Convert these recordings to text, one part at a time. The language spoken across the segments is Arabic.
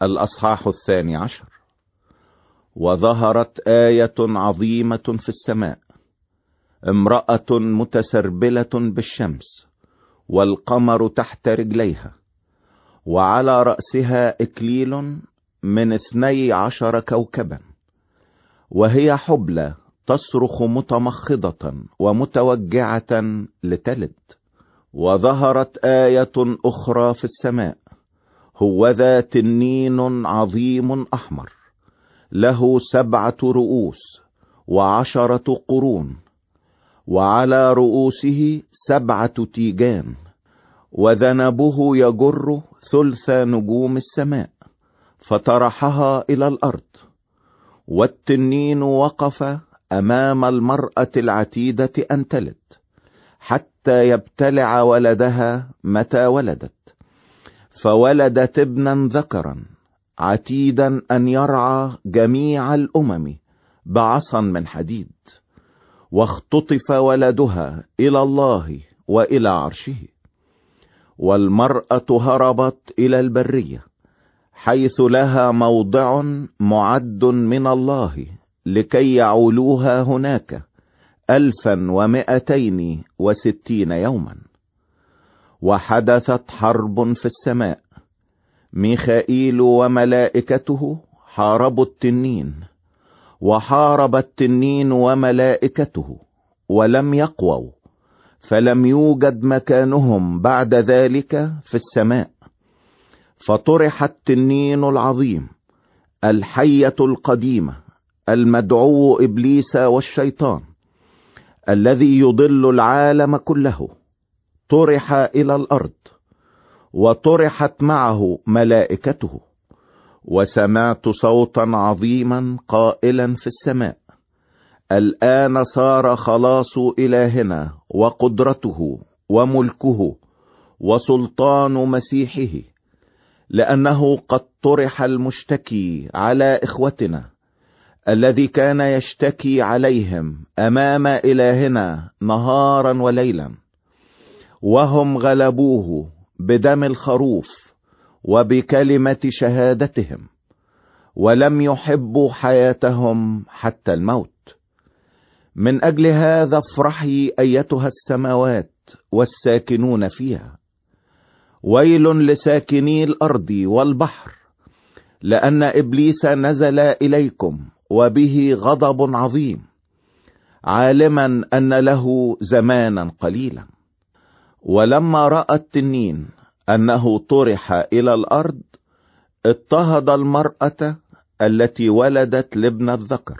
الأصحاح 12. وظهرت آية عظيمة في السماء، امرأة متسربلة بالشمس، والقمر تحت رجليها، وعلى رأسها إكليل من 12 كوكبا، وهي حبلى تصرخ متمخضة ومتوجعة لتلد. وظهرت آية أخرى في السماء، هوذا تنين عظيم أحمر، له 7 رؤوس و10 قرون، وعلى رؤوسه 7 تيجان، وذنبه يجر ثلث نجوم السماء، فطرحها إلى الأرض. والتنين وقف أمام المرأة العتيدة أن تلد، حتى يبتلع ولدها متى ولدت، فولدت ابنا ذكرا عتيدا أن يرعى جميع الأمم بعصا من حديد. واختطف ولدها إلى الله وإلى عرشه. والمرأة هربت إلى البرية، حيث لها موضع معد من الله، لكي يعولوها هناك 1260 يوما. وحدثت حرب في السماء، ميخائيل وملائكته حاربوا التنين، وحارب التنين وملائكته ولم يقووا، فلم يوجد مكانهم بعد ذلك في السماء. فطرح التنين العظيم، الحية القديمة، المدعو إبليس والشيطان، الذي يضل العالم كله، طرح إلى الأرض، وطرحت معه ملائكته. وسمعت صوتا عظيما قائلا في السماء: الآن صار خلاص إلهنا وقدرته وملكه وسلطان مسيحه، لأنه قد طرح المشتكي على إخوتنا، الذي كان يشتكي عليهم أمام إلهنا نهارا وليلا، وهم غلبوه بدم الخروف وبكلمة شهادتهم، ولم يحبوا حياتهم حتى الموت. من أجل هذا افرحي أيتها السماوات والساكنون فيها. ويل لساكني الأرض والبحر، لأن إبليس نزل إليكم وبه غضب عظيم، عالما أن له زمانا قليلا. ولما رأى التنين أنه طرح إلى الأرض، اضطهد المرأة التي ولدت لابن الذكر،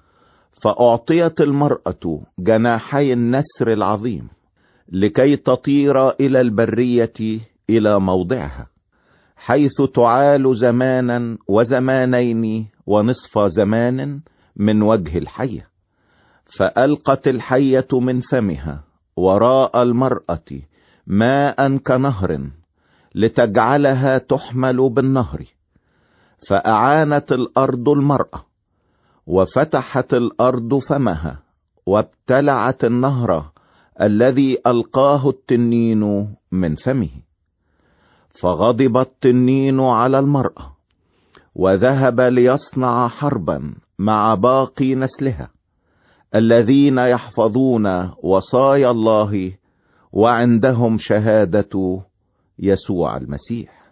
فأعطيت المرأة جناحي النسر العظيم، لكي تطير إلى البرية إلى موضعها، حيث تعال زمانا وزمانين ونصف زمان من وجه الحية. فألقت الحية من فمها وراء المرأة ماء كنهر، لتجعلها تحمل بالنهر. فأعانت الأرض المرأة، وفتحت الأرض فمها، وابتلعت النهر الذي ألقاه التنين من فمه. فغضب التنين على المرأة، وذهب ليصنع حربا مع باقي نسلها، الذين يحفظون وصايا الله وعندهم شهادة يسوع المسيح.